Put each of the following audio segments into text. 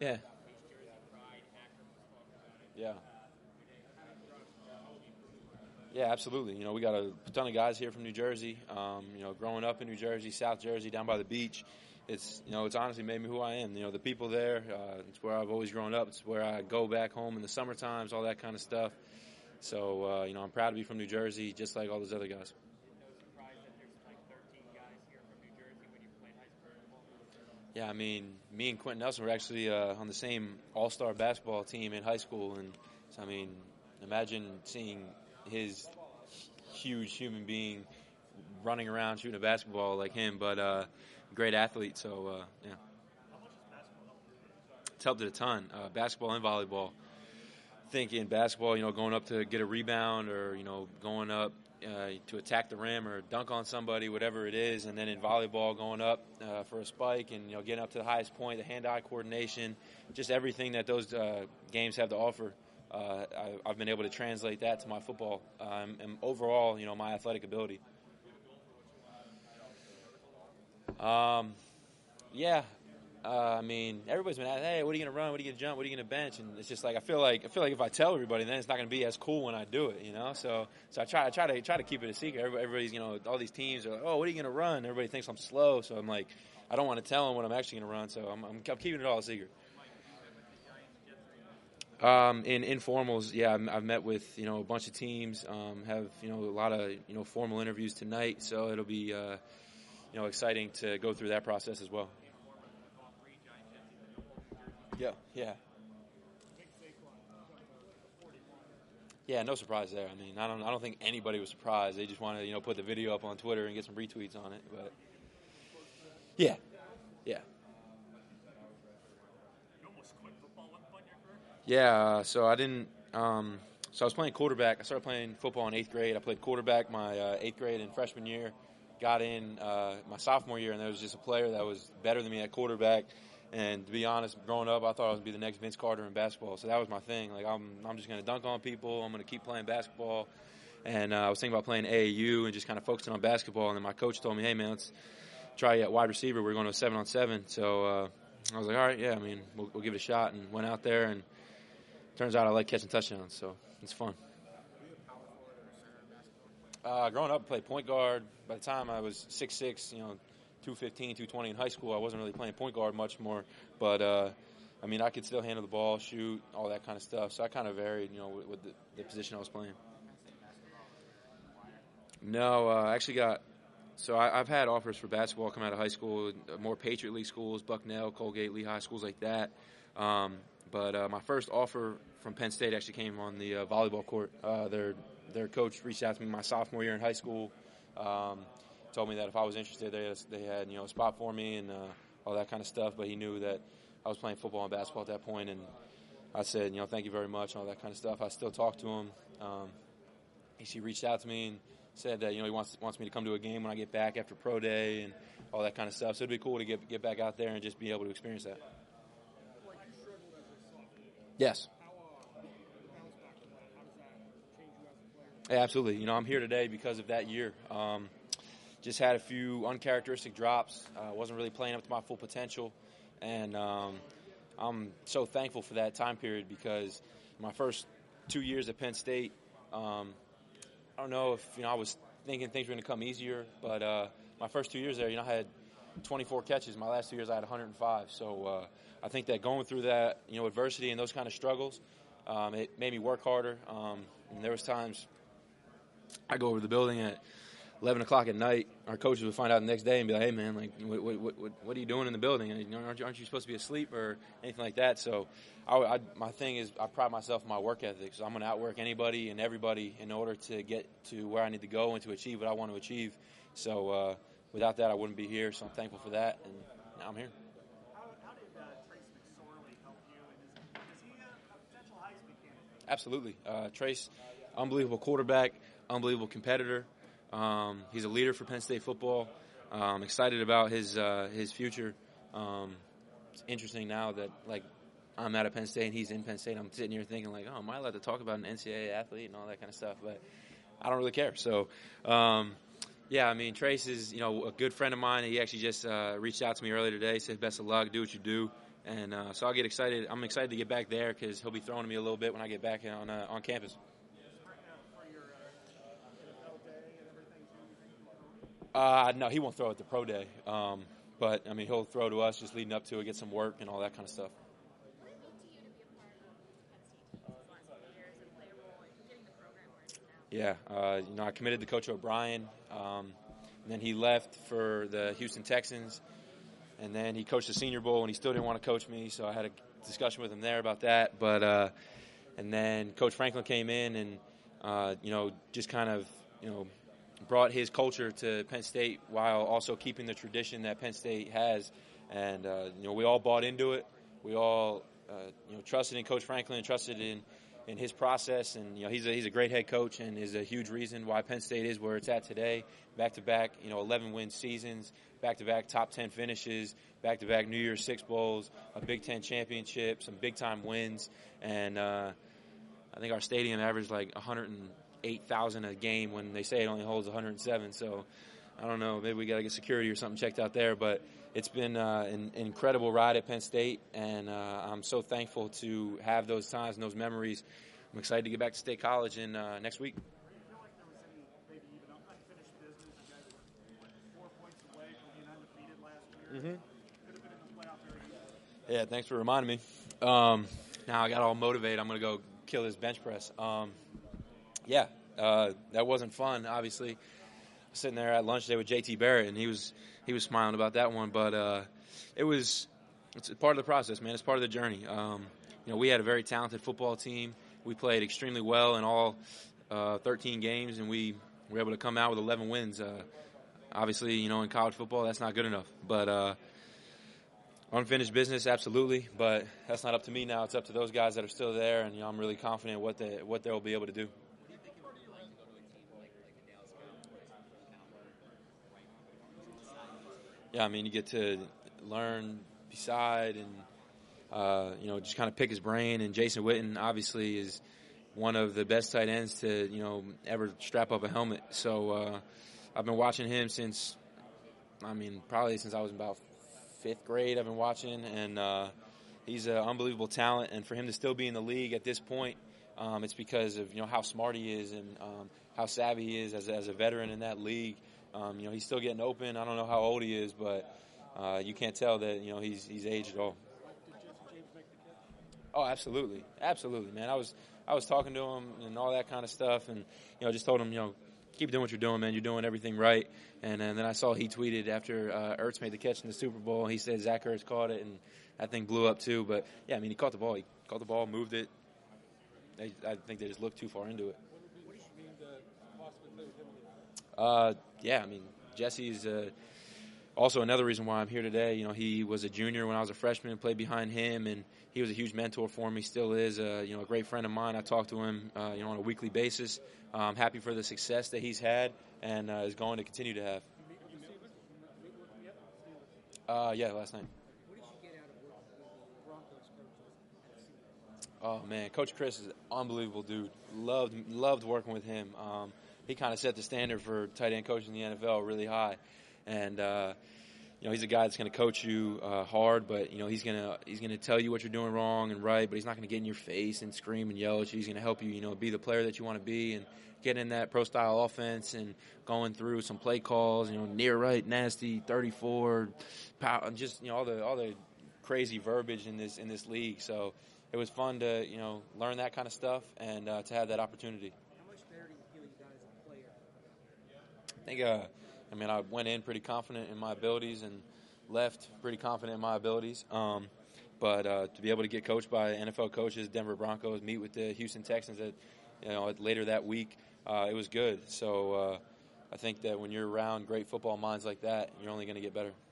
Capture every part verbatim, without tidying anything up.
Yeah. Yeah. Yeah, absolutely. You know, we got a ton of guys here from New Jersey. Um, you know, growing up in New Jersey, South Jersey, down by the beach, it's, you know, it's honestly made me who I am. You know, the people there, uh, it's where I've always grown up. It's where I go back home in the summer times, all that kind of stuff. So, uh, you know, I'm proud to be from New Jersey, just like all those other guys. Yeah, I mean, me and Quentin Nelson were actually uh, on the same all-star basketball team in high school. And, so, I mean, imagine seeing his huge human being running around shooting a basketball like him, but uh, great athlete. So, uh, yeah. It's helped it a ton, uh, basketball and volleyball. I think in basketball, you know, going up to get a rebound or, you know, going up uh, to attack the rim or dunk on somebody, whatever it is. And then in volleyball, going up uh, for a spike and, you know, getting up to the highest point, the hand-eye coordination, just everything that those uh, games have to offer. Uh, I, I've been able to translate that to my football um, and overall, you know, my athletic ability. Um, yeah. Uh, I mean, everybody's been asking, hey, what are you going to run? What are you going to jump? What are you going to bench? And it's just like I feel like I feel like if I tell everybody, then it's not going to be as cool when I do it, you know. So, so I try, I try to try to keep it a secret. Everybody's, you know, all these teams are like, oh, what are you going to run? Everybody thinks I'm slow, so I'm like, I don't want to tell them what I'm actually going to run. So I'm, I'm, I'm keeping it all a secret. Um, in informals, yeah, I've met with, you know, a bunch of teams, um, have, you know, a lot of, you know, formal interviews tonight. So it'll be, uh, you know, exciting to go through that process as well. Yeah, yeah. Yeah, no surprise there. I mean, I don't, I don't think anybody was surprised. They just want to, you know, put the video up on Twitter and get some retweets on it. But yeah, yeah. Yeah, so I didn't. Um, so I was playing quarterback. I started playing football in eighth grade. I played quarterback my uh, eighth grade and freshman year. Got in uh, my sophomore year, and there was just a player that was better than me at quarterback. And to be honest, growing up, I thought I was going to be the next Vince Carter in basketball. So that was my thing. Like I'm, I'm just going to dunk on people. I'm going to keep playing basketball. And uh, I was thinking about playing A A U and just kind of focusing on basketball. And then my coach told me, "Hey man, let's try you at wide receiver. We're going to a seven on seven." So uh, I was like, "All right, yeah. I mean, we'll, we'll give it a shot." And went out there and. Turns out I like catching touchdowns, so it's fun. Uh, growing up, I played point guard. By the time I was six six, you know, two fifteen, two twenty in high school, I wasn't really playing point guard much more. But, uh, I mean, I could still handle the ball, shoot, all that kind of stuff. So I kind of varied, you know, with, with the, the position I was playing. No, uh, I actually got – so I, I've had offers for basketball coming out of high school, more Patriot League schools, Bucknell, Colgate, Lehigh, schools like that. Um, But uh, my first offer from Penn State actually came on the uh, volleyball court. Uh, their their coach reached out to me my sophomore year in high school, um, told me that if I was interested, they had, they had you know a spot for me and uh, all that kind of stuff. But he knew that I was playing football and basketball at that point, and I said, you know, thank you very much and all that kind of stuff. I still talk to him. Um, he reached out to me and said that you know he wants wants me to come to a game when I get back after pro day and all that kind of stuff. So it'd be cool to get get back out there and just be able to experience that. Yes. Yeah, absolutely. You know, I'm here today because of that year. Um, just had a few uncharacteristic drops. Uh, wasn't really playing up to my full potential. And um, I'm so thankful for that time period because my first two years at Penn State, um, I don't know if, you know, I was thinking things were going to come easier, but uh, my first two years there, you know, I had twenty-four catches. My last two years I had one hundred five. So uh, I think that going through that, you know, adversity and those kind of struggles, um, it made me work harder. Um, and there was times I go over to the building at eleven o'clock at night. Our coaches would find out the next day and be like, "Hey man, like, what what what, what are you doing in the building? And, you know, aren't you, aren't you supposed to be asleep or anything like that?" So I, I, my thing is I pride myself on my work ethic. So I'm going to outwork anybody and everybody in order to get to where I need to go and to achieve what I want to achieve. So. Uh, Without that, I wouldn't be here, so I'm thankful for that, and now I'm here. How, how did uh, Trace McSorley help you, and is, is he a, a potential Heisman candidate? Absolutely. Uh, Trace, unbelievable quarterback, unbelievable competitor. Um, he's a leader for Penn State football. I'm excited about his uh, his future. Um, it's interesting now that, like, I'm out of Penn State and he's in Penn State. I'm sitting here thinking, like, oh, am I allowed to talk about an N C double A athlete and all that kind of stuff? But I don't really care. So, um, yeah, I mean, Trace is, you know, a good friend of mine. He actually just uh, reached out to me earlier today, said best of luck, do what you do. And uh, so I'll get excited. I'm excited to get back there because he'll be throwing to me a little bit when I get back on uh, on campus. Uh, no, he won't throw at the pro day. Um, but, I mean, he'll throw to us just leading up to it, get some work and all that kind of stuff. What did it mean to you to be a part of Penn State these last few years and play a role in getting the program where it is now? Yeah, uh, you know, I committed to Coach O'Brien. Um, and then he left for the Houston Texans. And then he coached the Senior Bowl, and he still didn't want to coach me, so I had a discussion with him there about that. But uh, and then Coach Franklin came in and, uh, you know, just kind of, you know, brought his culture to Penn State while also keeping the tradition that Penn State has. And, uh, you know, we all bought into it. We all, uh, you know, trusted in Coach Franklin and trusted in, in his process. And, you know, he's a, he's a great head coach and is a huge reason why Penn State is where it's at today. Back-to-back, you know, eleven-win seasons, back-to-back top ten finishes, back-to-back New Year's Six Bowls, a Big Ten championship, some big-time wins. And uh, I think our stadium averaged like one hundred eight thousand a game when they say it only holds one hundred seven. So I don't know, maybe we got to get security or something checked out there. But it's been uh, an, an incredible ride at Penn State, and uh, I'm so thankful to have those times and those memories. I'm excited to get back to State College in uh, next week. Mm-hmm. Yeah, thanks for reminding me. Um, now I got all motivated. I'm going to go kill this bench press. Um, yeah, uh, that wasn't fun, obviously. Sitting there at lunch today with J T Barrett, and he was he was smiling about that one. But uh, it was it's part of the process, man. It's part of the journey. Um, you know, we had a very talented football team. We played extremely well in all uh, thirteen games, and we were able to come out with eleven wins. Uh, Obviously, you know, in college football, that's not good enough. But uh, unfinished business, absolutely. But that's not up to me now. It's up to those guys that are still there, and you know, I'm really confident what they what they'll be able to do. Yeah, I mean, you get to learn beside and uh, you know, just kind of pick his brain. And Jason Witten, obviously, is one of the best tight ends to you know ever strap up a helmet. So. Uh, I've been watching him since, I mean, probably since I was about fifth grade. I've been watching, and uh, he's an unbelievable talent. And for him to still be in the league at this point, um, it's because of you know how smart he is and um, how savvy he is as, as a veteran in that league. Um, you know, he's still getting open. I don't know how old he is, but uh, you can't tell that you know he's he's aged at all. Oh, absolutely, absolutely, man. I was I was talking to him and all that kind of stuff, and you know, just told him you know. Keep doing what you're doing, man. You're doing everything right. And, and then I saw he tweeted after uh, Ertz made the catch in the Super Bowl. He said Zach Ertz caught it, and that thing blew up too. But, yeah, I mean, he caught the ball. He caught the ball, moved it. They, I think they just looked too far into it. What does it mean to possibly play with him again? Uh, yeah, I mean, Jesse's uh, also another reason why I'm here today. You know, he was a junior when I was a freshman, played behind him, and he was a huge mentor for me, still is. Uh, you know, a great friend of mine. I talk to him, uh, you know, on a weekly basis. I'm happy for the success that he's had and uh, is going to continue to have. Uh, yeah, last night. What did you get out of working with the Broncos coach? Oh man, Coach Chris is an unbelievable dude. Loved loved working with him. Um, he kind of set the standard for tight end coaching in the N F L really high, and uh, you know he's a guy that's going to coach you uh, hard, but you know he's gonna he's gonna tell you what you're doing wrong and right, but he's not going to get in your face and scream and yell at you. He's going to help you, you know, be the player that you want to be and get in that pro style offense and going through some play calls, you know, near right, nasty, thirty-four, power, just you know all the all the crazy verbiage in this in this league. So it was fun to you know learn that kind of stuff and uh, to have that opportunity. How much better do you feel you got as a player? I think, uh, I mean, I went in pretty confident in my abilities and left pretty confident in my abilities. Um, but uh, to be able to get coached by N F L coaches, Denver Broncos, meet with the Houston Texans at you know later that week, uh, it was good. So uh, I think that when you're around great football minds like that, you're only going to get better.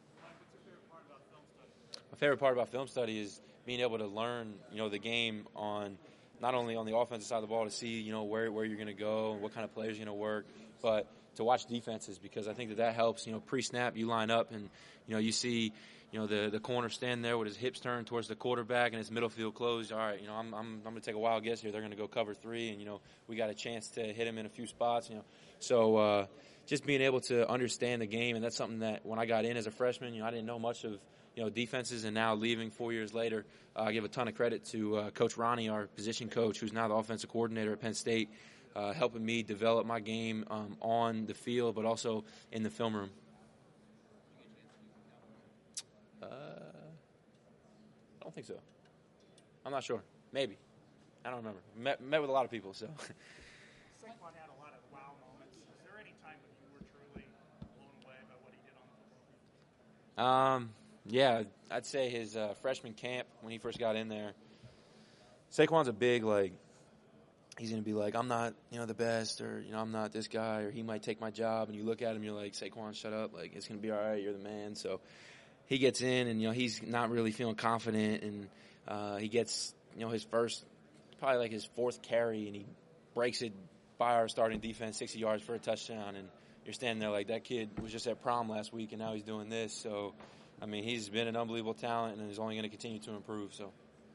My favorite part about film study is being able to learn, you know, the game on not only on the offensive side of the ball to see, you know, where where you're going to go, what kind of players you're going to work, but to watch defenses because I think that that helps. You know, pre-snap you line up and you know you see, you know, the the corner stand there with his hips turned towards the quarterback and his middle field closed. All right, you know, I'm I'm I'm going to take a wild guess here. They're going to go cover three, and you know, we got a chance to hit him in a few spots. You know, so uh, just being able to understand the game, and that's something that when I got in as a freshman, you know, I didn't know much of you know, defenses, and now leaving four years later. Uh, I give a ton of credit to uh, Coach Ronnie, our position coach, who's now the offensive coordinator at Penn State, uh, helping me develop my game um, on the field, but also in the film room. Uh, I don't think so. I'm not sure. Maybe. I don't remember. Met, met with a lot of people, so. Saquon had a lot of wow moments. Is there any time when you were truly blown away by what he did on the football field? Um, yeah, I'd say his uh, freshman camp when he first got in there. Saquon's a big, like, he's going to be like, I'm not, you know, the best, or, you know, I'm not this guy, or he might take my job. And you look at him, you're like, Saquon, shut up. Like, it's going to be all right. You're the man. So he gets in, and, you know, he's not really feeling confident. And uh, he gets, you know, his first, probably like his fourth carry, and he breaks it by our starting defense sixty yards for a touchdown. And you're standing there like, that kid was just at prom last week, and now he's doing this. So, I mean, he's been an unbelievable talent, and he's only going to continue to improve. So.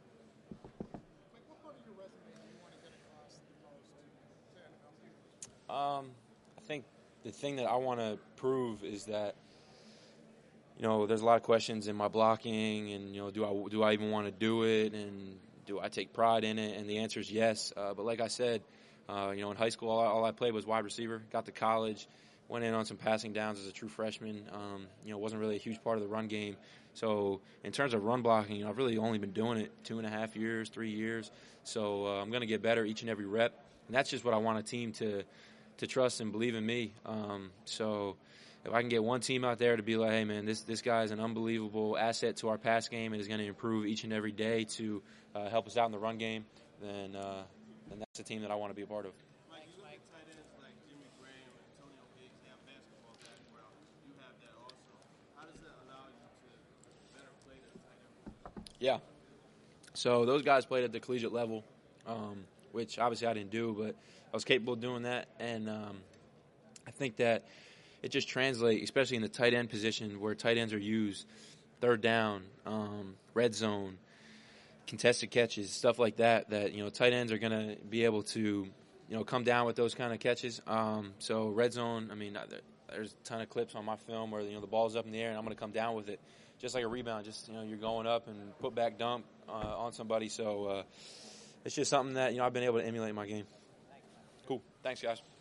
Like, what part of your resume do you want to get across the most to N F L? Um, I think the thing that I want to prove is that, you know, there's a lot of questions in my blocking, and, you know, do I do I even want to do it, and do I take pride in it? And the answer is yes. Uh, but like I said, uh, you know, in high school, all I, all I played was wide receiver. Got to college, went in on some passing downs as a true freshman. Um, you know, wasn't really a huge part of the run game. So in terms of run blocking, you know, I've really only been doing it two and a half years, three years. So uh, I'm going to get better each and every rep, and that's just what I want a team to to trust and believe in me. Um, so if I can get one team out there to be like, hey, man, this this guy is an unbelievable asset to our pass game and is going to improve each and every day to uh, help us out in the run game, then uh, then that's the team that I want to be a part of. Mike, you look at tight ends like Jimmy Graham and Antonio Gates. They have basketball background. You have that also. How does that allow you to better play the tight end? Yeah. So those guys played at the collegiate level, um, which obviously I didn't do, but I was capable of doing that. And um, I think that it just translates, especially in the tight end position where tight ends are used, third down, um, red zone, contested catches, stuff like that, that, you know, tight ends are going to be able to, you know, come down with those kind of catches. Um, so red zone, I mean, there's a ton of clips on my film where, you know, the ball's up in the air and I'm going to come down with it. Just like a rebound, just, you know, you're going up and put back dunk uh, on somebody. So uh, it's just something that, you know, I've been able to emulate in my game. Cool. Thanks, guys.